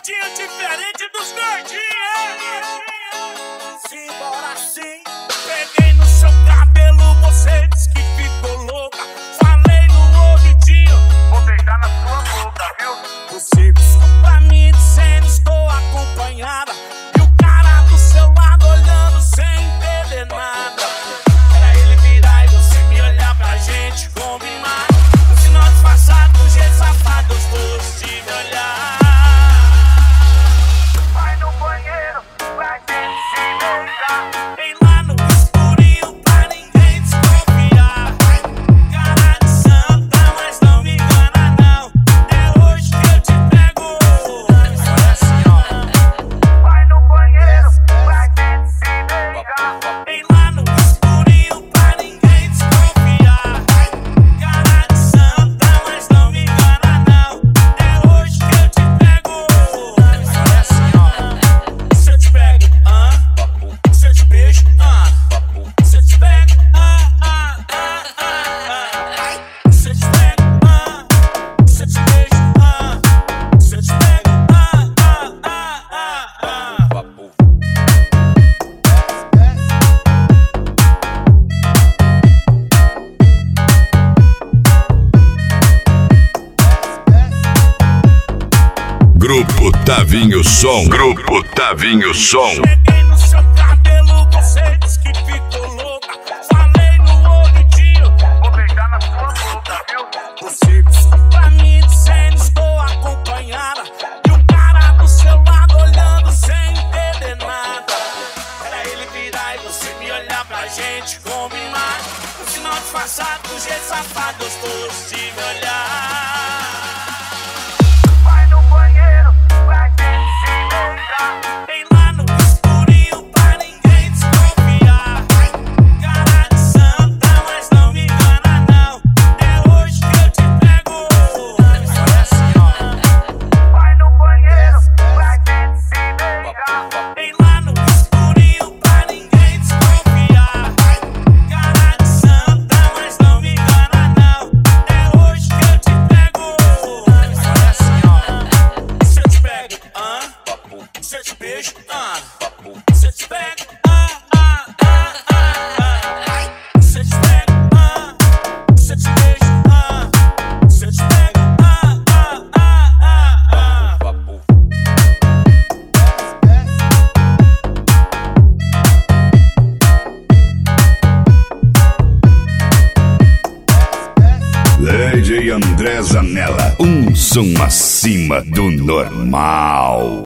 gordinho diferente dos gordinhos. Simbora assim. Peguei no seu cabelo, você disse que ficou louca. Falei no ouvidinho, vou beijar na sua boca, viu? você desculpa me dizendo estou acompanhada. E o cara do seu lado olhando sem entender nada. Era ele virar e você me olhar pra gente combinar. No final disfarçado, do jeito safado, gostoso de me olhar. Vai no banheiro, vai ter que se beijar. Vem lá no escurinho pra ninguém desconfiar. Cara de santa, mas não me engana não. É hoje que eu te pego. Agora assim, ó. Vai no banheiro, vai ter que se beijar. Vem lá no escurinho pra ninguém desconfiar. Cara de santa, mas não me engana não. É hoje que eu te pego. Agora assim, ó. Se eu te pego, se eu te beijo, se eu te pego, se eu te pego, se eu te beijo, se eu te pego, Grupo Tavinho Som. Grupo Tavinho Som. Peguei no seu cabelo, você disse que ficou louca. Falei no ouvidinho, Vou beijar na sua boca, viu? você desculpa me dizendo estou acompanhada. E o cara do seu lado olhando sem entender nada. Era ele virar e você me olhar pra gente combinar. No final disfarçado, do jeito safado, gostoso de me olhar. Vai no banheiro, vai ter que se beijar. Vem lá no escurinho pra ninguém desconfiar. Cara de santa, mas não me engana não. É hoje que eu te pego. Agora assim, ó. Vai no banheiro, vai ter que se beijar. Vem lá no escurinho pra ninguém desconfiar. Cara de santa, mas não me engana não. É hoje que eu te pego. Agora assim, ó. Se eu te pego, se eu te beijo, se eu te pego, se eu te pego, se eu te beijo, se eu te pego, Lady André Zanella. Um som acima do normal.